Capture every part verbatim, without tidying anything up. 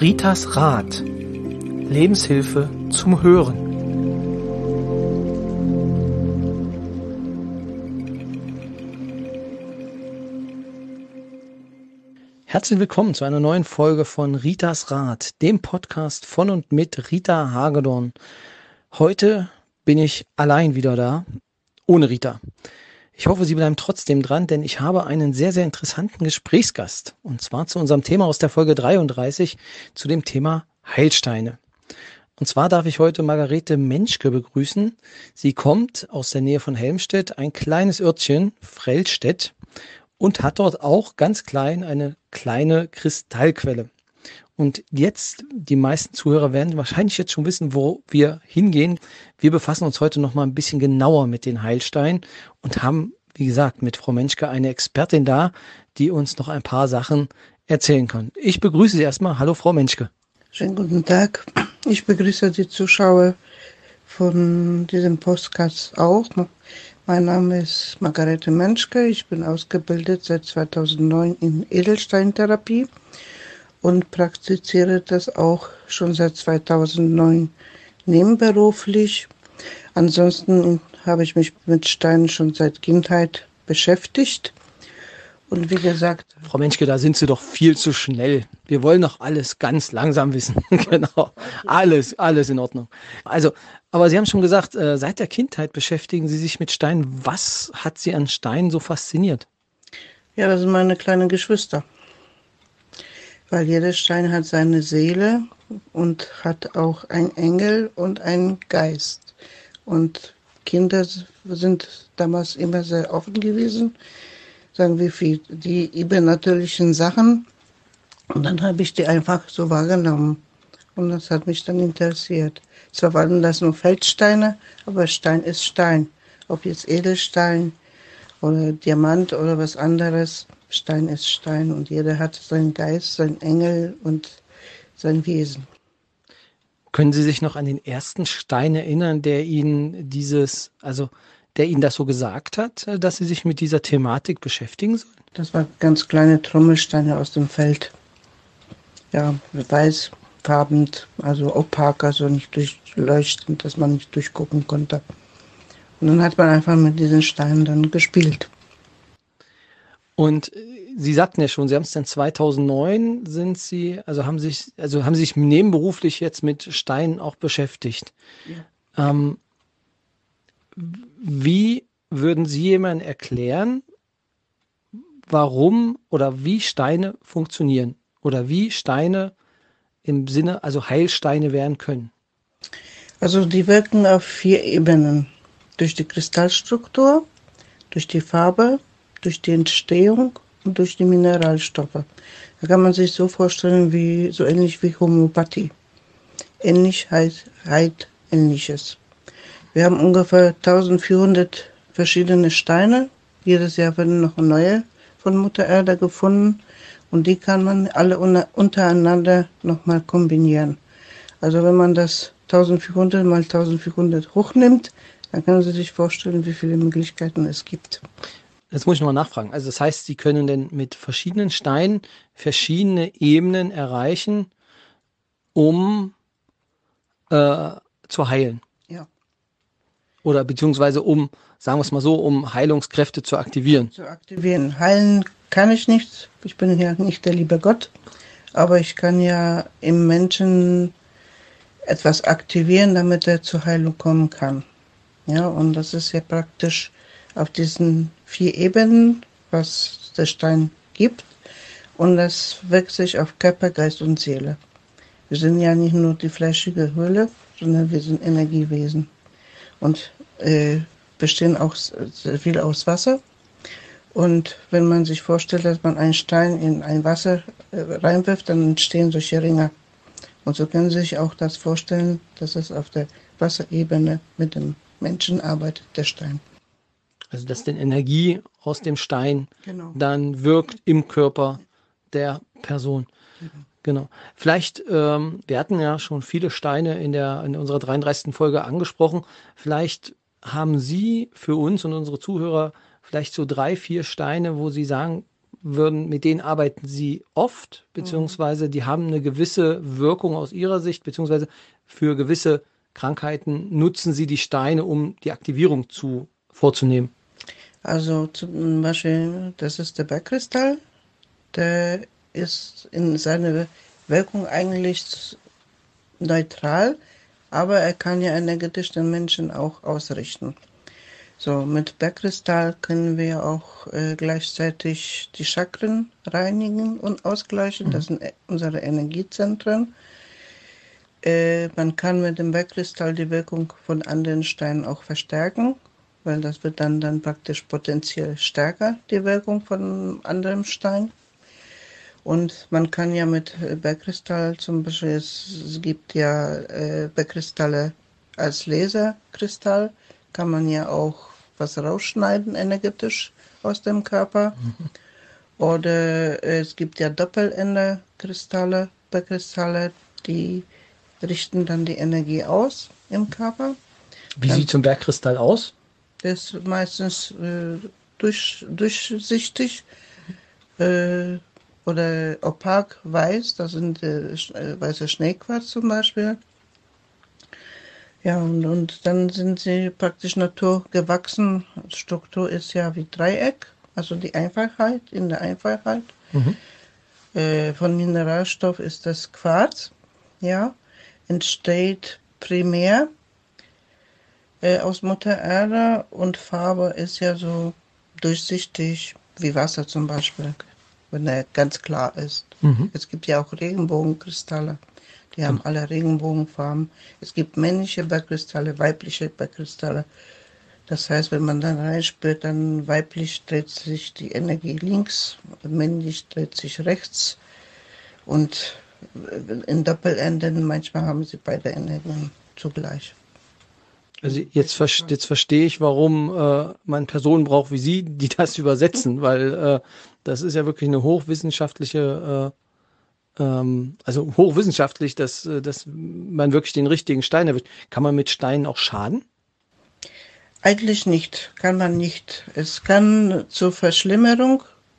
Ritas Rat. Lebenshilfe zum Hören. Herzlich willkommen zu einer neuen Folge von Ritas Rat, dem Podcast von und mit Rita Hagedorn. Heute bin ich allein wieder da, ohne Rita. Ich hoffe, Sie bleiben trotzdem dran, denn ich habe einen sehr, sehr interessanten Gesprächsgast. Und zwar zu unserem Thema aus der Folge dreiunddreißig, zu dem Thema Heilsteine. Und zwar darf ich heute Margarete Menschke begrüßen. Sie kommt aus der Nähe von Helmstedt, ein kleines Örtchen, Frellstedt, und hat dort auch ganz klein eine kleine Kristallquelle. Und jetzt, die meisten Zuhörer werden wahrscheinlich jetzt schon wissen, wo wir hingehen. Wir befassen uns heute noch mal ein bisschen genauer mit den Heilsteinen und haben, wie gesagt, mit Frau Menschke eine Expertin da, die uns noch ein paar Sachen erzählen kann. Ich begrüße Sie erstmal. Hallo, Frau Menschke. Schönen guten Tag. Ich begrüße die Zuschauer von diesem Podcast auch. Mein Name ist Margarete Menschke. Ich bin ausgebildet seit zweitausendneun in Edelsteintherapie und praktiziere das auch schon seit zweitausendneun nebenberuflich. Ansonsten habe ich mich mit Steinen schon seit Kindheit beschäftigt. Und wie gesagt... Frau Menschke, da sind Sie doch viel zu schnell. Wir wollen doch alles ganz langsam wissen. Genau. Alles, alles in Ordnung. Also, aber Sie haben schon gesagt, äh, seit der Kindheit beschäftigen Sie sich mit Steinen. Was hat Sie an Steinen so fasziniert? Ja, das sind meine kleinen Geschwister. Weil jeder Stein hat seine Seele und hat auch einen Engel und einen Geist. Und Kinder sind damals immer sehr offen gewesen, sagen wir, für die übernatürlichen Sachen. Und dann habe ich die einfach so wahrgenommen. Und das hat mich dann interessiert. Zwar waren das nur Feldsteine, aber Stein ist Stein. Ob jetzt Edelstein oder Diamant oder was anderes, Stein ist Stein und jeder hat seinen Geist, seinen Engel und sein Wesen. Können Sie sich noch an den ersten Stein erinnern, der Ihnen dieses, also der Ihnen das so gesagt hat, dass Sie sich mit dieser Thematik beschäftigen sollen? Das waren ganz kleine Trommelsteine aus dem Feld. Ja, weißfarben, also opak, also nicht durchleuchtend, dass man nicht durchgucken konnte. Und dann hat man einfach mit diesen Steinen dann gespielt. Und Sie sagten ja schon, Sie haben es dann zweitausendneun, sind Sie, also haben sich, also haben Sie sich nebenberuflich jetzt mit Steinen auch beschäftigt. Ja. Ähm, wie würden Sie jemandem erklären, warum oder wie Steine funktionieren oder wie Steine im Sinne, also Heilsteine werden können? Also die wirken auf vier Ebenen. Durch die Kristallstruktur, durch die Farbe, durch die Entstehung und durch die Mineralstoffe. Da kann man sich so vorstellen, wie so ähnlich wie Homöopathie. Ähnlich heißt halt Ähnliches. Wir haben ungefähr eintausendvierhundert verschiedene Steine. Jedes Jahr werden noch neue von Mutter Erde gefunden. Und die kann man alle untereinander nochmal kombinieren. Also wenn man das eintausendvierhundert mal eintausendvierhundert hochnimmt, dann können Sie sich vorstellen, wie viele Möglichkeiten es gibt. Jetzt muss ich nochmal nachfragen. Also das heißt, Sie können denn mit verschiedenen Steinen verschiedene Ebenen erreichen, um äh, zu heilen? Ja. Oder beziehungsweise um, sagen wir es mal so, um Heilungskräfte zu aktivieren? Zu aktivieren. Heilen kann ich nicht. Ich bin ja nicht der liebe Gott. Aber ich kann ja im Menschen etwas aktivieren, damit er zur Heilung kommen kann. Ja, und das ist ja praktisch auf diesen vier Ebenen, was der Stein gibt. Und das wirkt sich auf Körper, Geist und Seele. Wir sind ja nicht nur die fleischige Hülle, sondern wir sind Energiewesen. Und äh, bestehen auch sehr viel aus Wasser. Und wenn man sich vorstellt, dass man einen Stein in ein Wasser äh, reinwirft, dann entstehen solche Ringe. Und so können Sie sich auch das vorstellen, dass es auf der Wasserebene mit dem Menschen arbeitet, der Stein. Also dass denn Energie aus dem Stein Genau. dann wirkt im Körper der Person. Genau. Genau. Vielleicht, ähm, wir hatten ja schon viele Steine in der in unserer dreiunddreißigsten Folge angesprochen. Vielleicht haben Sie für uns und unsere Zuhörer vielleicht so drei, vier Steine, wo Sie sagen, würden, mit denen arbeiten Sie oft, beziehungsweise die haben eine gewisse Wirkung aus Ihrer Sicht, beziehungsweise für gewisse Krankheiten nutzen Sie die Steine, um die Aktivierung zu vorzunehmen? Also zum Beispiel, das ist der Bergkristall. Der ist in seiner Wirkung eigentlich neutral, aber er kann ja energetisch den Menschen auch ausrichten. So, mit Bergkristall können wir auch äh, gleichzeitig die Chakren reinigen und ausgleichen. Das sind unsere Energiezentren. Äh, man kann mit dem Bergkristall die Wirkung von anderen Steinen auch verstärken, weil das wird dann, dann praktisch potenziell stärker, die Wirkung von anderem Stein. Und man kann ja mit Bergkristall zum Beispiel, es, es gibt ja äh, Bergkristalle als Laserkristall, kann man ja auch was rausschneiden energetisch aus dem Körper. Mhm. Oder äh, es gibt ja Doppelender-Kristalle, Bergkristalle, die richten dann die Energie aus im Körper. Wie dann, sieht so ein Bergkristall aus? Der ist meistens äh, durch, durchsichtig. Äh, oder opak weiß, das sind äh, weiße Schneequarz zum Beispiel. Ja, und, und dann sind sie praktisch naturgewachsen. Die Struktur ist ja wie Dreieck, also die Einfachheit, in der Einfachheit. Mhm. Äh, von Mineralstoff ist das Quarz, ja, entsteht primär äh, aus Mutter Erde und Farbe ist ja so durchsichtig wie Wasser zum Beispiel, wenn er ganz klar ist. Mhm. Es gibt ja auch Regenbogenkristalle, die haben mhm. alle Regenbogenfarben. Es gibt männliche Bergkristalle, weibliche Bergkristalle. Das heißt, wenn man dann reinspürt, dann weiblich dreht sich die Energie links, männlich dreht sich rechts und in Doppelenden manchmal haben sie beide Energien zugleich. Also jetzt, jetzt verstehe ich, warum äh, man Personen braucht wie Sie, die das übersetzen, weil äh, das ist ja wirklich eine hochwissenschaftliche, äh, ähm, also hochwissenschaftlich, dass, dass man wirklich den richtigen Stein erwischt. Kann man mit Steinen auch schaden? Eigentlich nicht, kann man nicht. Es kann zur Verschlimmerung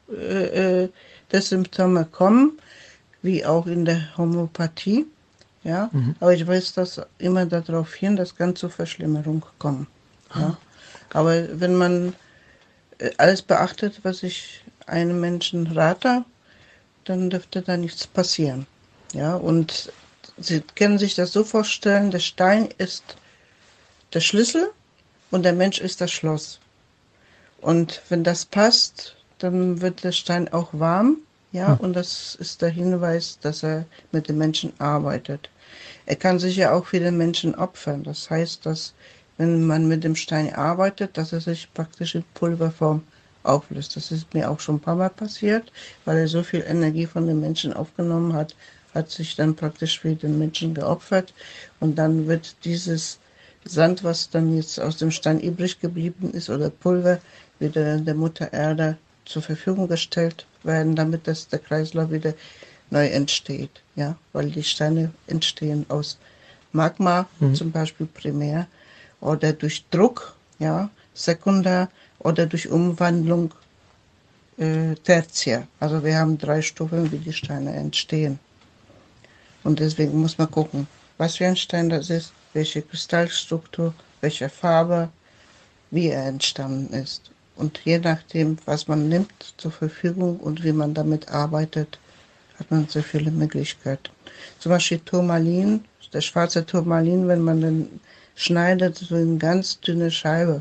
äh, der Symptome kommen, wie auch in der Homöopathie. Ja, mhm. aber ich weiß das immer darauf hin, das kann zur Verschlimmerung kommen. Ah. Ja. Aber wenn man alles beachtet, was ich einem Menschen rate, dann dürfte da nichts passieren. Ja, und Sie können sich das so vorstellen, der Stein ist der Schlüssel und der Mensch ist das Schloss. Und wenn das passt, dann wird der Stein auch warm. Ja, mhm. und das ist der Hinweis, dass er mit den Menschen arbeitet. Er kann sich ja auch für den Menschen opfern. Das heißt, dass wenn man mit dem Stein arbeitet, dass er sich praktisch in Pulverform auflöst. Das ist mir auch schon ein paar Mal passiert, weil er so viel Energie von den Menschen aufgenommen hat, hat sich dann praktisch für den Menschen geopfert. Und dann wird dieses Sand, was dann jetzt aus dem Stein übrig geblieben ist, oder Pulver, wieder der Mutter Erde zur Verfügung gestellt werden, damit das der Kreislauf wieder neu entsteht, ja, weil die Steine entstehen aus Magma, mhm. zum Beispiel primär, oder durch Druck, ja, sekundär, oder durch Umwandlung äh, tertiär. Also wir haben drei Stufen, wie die Steine entstehen. Und deswegen muss man gucken, was für ein Stein das ist, welche Kristallstruktur, welche Farbe, wie er entstanden ist. Und je nachdem, was man nimmt zur Verfügung und wie man damit arbeitet, hat man so viele Möglichkeiten. Zum Beispiel Turmalin, der schwarze Turmalin, wenn man den schneidet, so in ganz dünne Scheibe,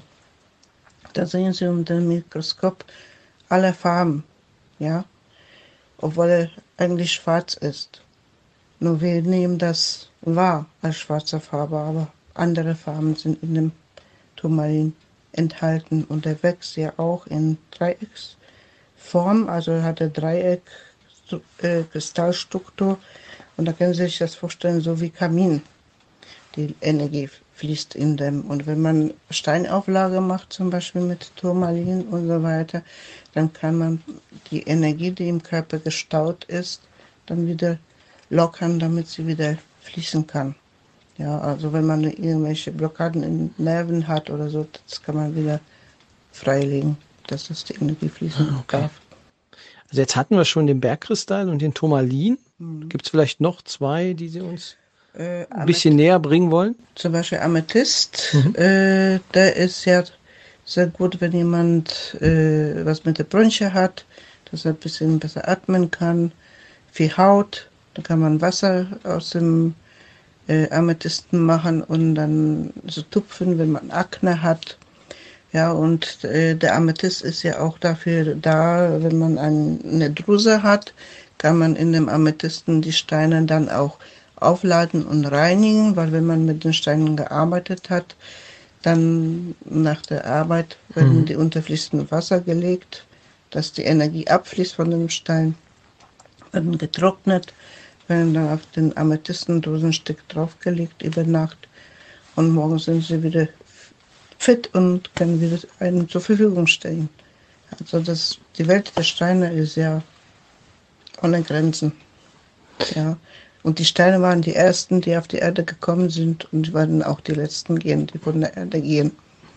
da sehen Sie unter dem Mikroskop alle Farben, ja, obwohl er eigentlich schwarz ist. Nur wir nehmen das wahr als schwarze Farbe, aber andere Farben sind in dem Turmalin enthalten und er wächst ja auch in Dreiecksform, also er hat eine Dreieck äh, Kristallstruktur und da können Sie sich das vorstellen, so wie Kamin. Die Energie fließt in dem. Und wenn man Steinauflage macht, zum Beispiel mit Turmalin und so weiter, dann kann man die Energie, die im Körper gestaut ist, dann wieder lockern, damit sie wieder fließen kann. Ja, also wenn man irgendwelche Blockaden in Nerven hat oder so, das kann man wieder freilegen, dass das die Energie fließen okay. darf. Also jetzt hatten wir schon den Bergkristall und den Turmalin. Mhm. Gibt es vielleicht noch zwei, die Sie uns Äh, ein bisschen näher bringen wollen? Zum Beispiel Amethyst, Mhm. äh, der ist ja sehr gut, wenn jemand äh, was mit der Bronchie hat, dass er ein bisschen besser atmen kann. Für Haut, da kann man Wasser aus dem äh, Amethysten machen und dann so tupfen, wenn man Akne hat. Ja, und äh, der Amethyst ist ja auch dafür da, wenn man ein, eine Druse hat, kann man in dem Amethysten die Steine dann auch aufladen und reinigen, weil wenn man mit den Steinen gearbeitet hat, dann nach der Arbeit werden Mhm. die unter fließendes Wasser gelegt, dass die Energie abfließt von dem Stein, werden getrocknet, werden dann auf den Amethystendosenstück draufgelegt über Nacht und morgen sind sie wieder fit und können wieder einem zur Verfügung stellen. Also das, die Welt der Steine ist ja ohne Grenzen. Ja. Und die Steine waren die ersten, die auf die Erde gekommen sind und werden auch die letzten gehen, die von der Erde gehen.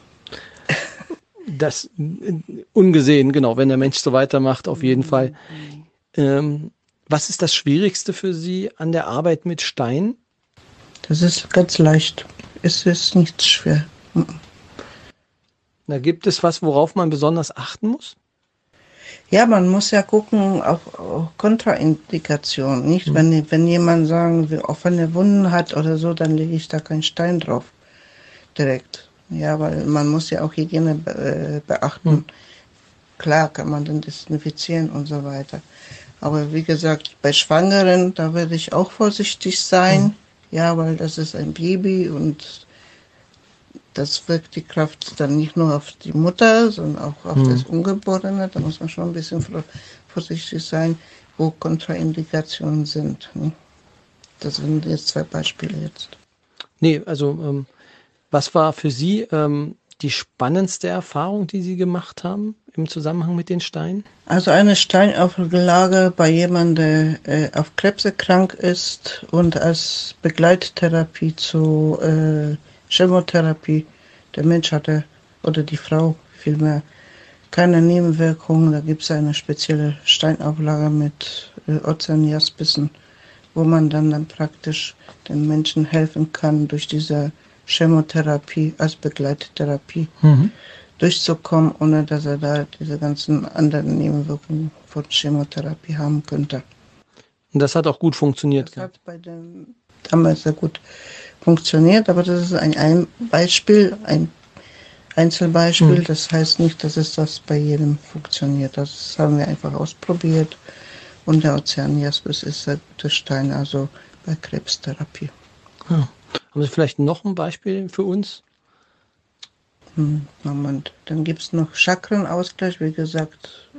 Das äh, ungesehen, genau, wenn der Mensch so weitermacht, auf jeden Fall. Ähm, was ist das Schwierigste für Sie an der Arbeit mit Stein? Das ist ganz leicht. Es ist nicht schwer. Da gibt es was, worauf man besonders achten muss? Ja, man muss ja gucken auf, auf Kontraindikationen. Nicht, Mhm. wenn, wenn jemand sagen will, offene Wunden hat oder so, dann lege ich da keinen Stein drauf. Direkt. Ja, weil man muss ja auch Hygiene be äh, beachten. Mhm. Klar kann man dann desinfizieren und so weiter. Aber wie gesagt, bei Schwangeren, da werde ich auch vorsichtig sein. Mhm. Ja, weil das ist ein Baby und das wirkt die Kraft dann nicht nur auf die Mutter, sondern auch auf Mhm. das Ungeborene. Da muss man schon ein bisschen vorsichtig sein, wo Kontraindikationen sind. Ne? Das sind jetzt zwei Beispiele jetzt. Nee, also ähm, was war für Sie ähm, die spannendste Erfahrung, die Sie gemacht haben im Zusammenhang mit den Steinen? Also eine Steinauflage bei jemandem, der äh, auf Krebs krank ist und als Begleittherapie zu äh, Chemotherapie. Der Mensch hatte, oder die Frau vielmehr, keine Nebenwirkungen. Da gibt es eine spezielle Steinauflage mit äh, Ozeanjaspissen, wo man dann, dann praktisch den Menschen helfen kann, durch diese Chemotherapie als Begleittherapie Mhm. durchzukommen, ohne dass er da diese ganzen anderen Nebenwirkungen von Chemotherapie haben könnte. Und das hat auch gut funktioniert. Das hat bei dem damals sehr gut funktioniert, aber das ist ein, ein Beispiel, ein Einzelbeispiel. Mhm. Das heißt nicht, dass es das bei jedem funktioniert. Das haben wir einfach ausprobiert und der Ozeanjaspis ist sehr guter Stein, also bei Krebstherapie. Ja. Haben Sie vielleicht noch ein Beispiel für uns? Hm, Moment. Dann gibt es noch Chakrenausgleich, wie gesagt,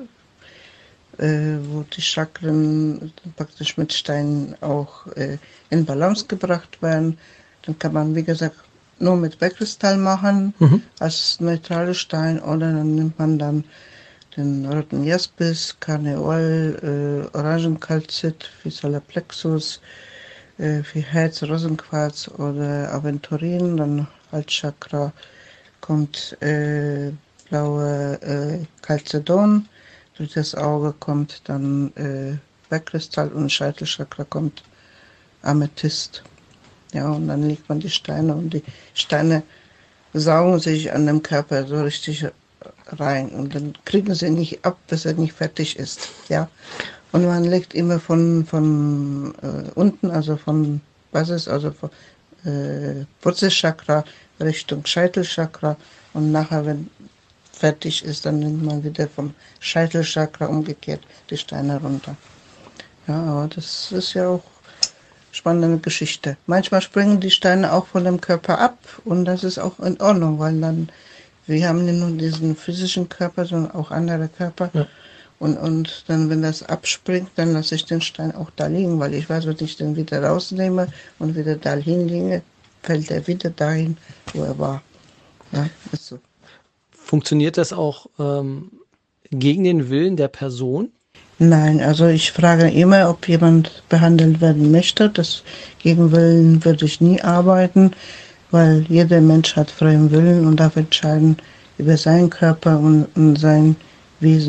äh, wo die Chakren praktisch mit Steinen auch äh, in Balance gebracht werden. Dann kann man, wie gesagt, nur mit Bergkristall machen, Mhm. als neutrale Stein, oder dann nimmt man dann den roten Jaspis, Karneol, äh, Orangenkalzit für Solarplexus, äh, für Herz, Rosenquarz oder Aventurin, dann Halschakra kommt äh, blaue äh, Calcedon, durch das Auge kommt dann äh, Bergkristall und Scheitelchakra kommt Amethyst. Ja, und dann legt man die Steine und die Steine saugen sich an dem Körper so richtig rein und dann kriegen sie nicht ab, bis er nicht fertig ist. Ja, und man legt immer von, von äh, unten, also von Basis, also von äh, Wurzelchakra Richtung Scheitelchakra und nachher, wenn fertig ist, dann nimmt man wieder vom Scheitelchakra umgekehrt die Steine runter. Ja, aber das ist ja auch spannende Geschichte. Manchmal springen die Steine auch von dem Körper ab und das ist auch in Ordnung, weil dann, wir haben nicht nur diesen physischen Körper, sondern auch andere Körper. Ja. Und, und dann, wenn das abspringt, dann lasse ich den Stein auch da liegen, weil ich weiß, wenn ich den wieder rausnehme und wieder da hinlege, fällt er wieder dahin, wo er war. Ja, ist so. Funktioniert das auch ähm, gegen den Willen der Person? Nein, also ich frage immer, ob jemand behandelt werden möchte. Das gegen Willen würde ich nie arbeiten, weil jeder Mensch hat freien Willen und darf entscheiden über seinen Körper und, und sein Wesen,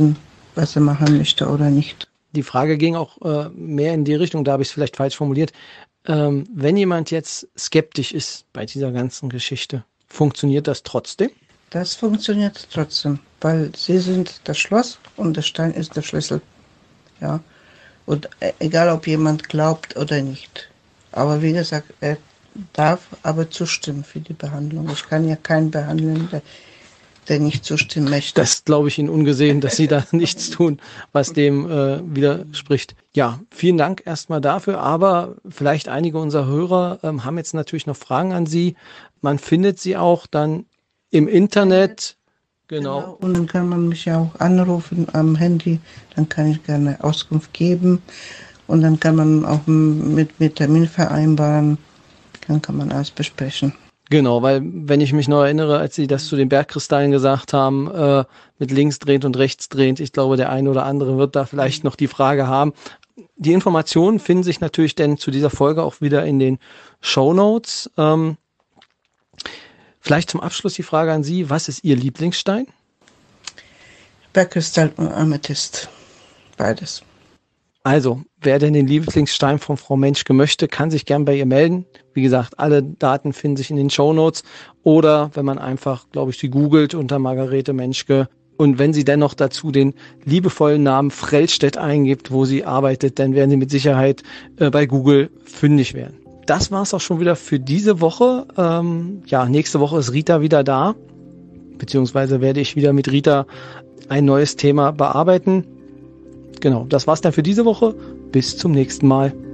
was er machen möchte oder nicht. Die Frage ging auch äh, mehr in die Richtung, da habe ich es vielleicht falsch formuliert. Ähm, wenn jemand jetzt skeptisch ist bei dieser ganzen Geschichte, funktioniert das trotzdem? Das funktioniert trotzdem, weil sie sind das Schloss und der Stein ist der Schlüssel. Ja. Und egal, ob jemand glaubt oder nicht. Aber wie gesagt, er darf aber zustimmen für die Behandlung. Ich kann ja keinen behandeln, der, der nicht zustimmen möchte. Das glaube ich Ihnen ungesehen, dass Sie da nichts tun, was dem äh, widerspricht. Ja, vielen Dank erstmal dafür. Aber vielleicht einige unserer Hörer ähm, haben jetzt natürlich noch Fragen an Sie. Man findet sie auch dann im Internet. Genau. Genau. Und dann kann man mich ja auch anrufen am Handy. Dann kann ich gerne Auskunft geben. Und dann kann man auch mit, mit Termin vereinbaren. Dann kann man alles besprechen. Genau, weil wenn ich mich noch erinnere, als Sie das zu den Bergkristallen gesagt haben, äh, mit links drehend und rechts drehend, ich glaube, der eine oder andere wird da vielleicht noch die Frage haben. Die Informationen finden sich natürlich dann zu dieser Folge auch wieder in den Shownotes. Ähm, vielleicht zum Abschluss die Frage an Sie, was ist Ihr Lieblingsstein? Bergkristall und Amethyst, beides. Also, wer denn den Lieblingsstein von Frau Menschke möchte, kann sich gern bei ihr melden. Wie gesagt, alle Daten finden sich in den Shownotes oder wenn man einfach, glaube ich, sie googelt unter Margarete Menschke und wenn sie dennoch dazu den liebevollen Namen Frellstedt eingibt, wo sie arbeitet, dann werden sie mit Sicherheit äh, bei Google fündig werden. Das war's auch schon wieder für diese Woche. Ähm, ja, nächste Woche ist Rita wieder da, beziehungsweise werde ich wieder mit Rita ein neues Thema bearbeiten. Genau, das war's dann für diese Woche. Bis zum nächsten Mal.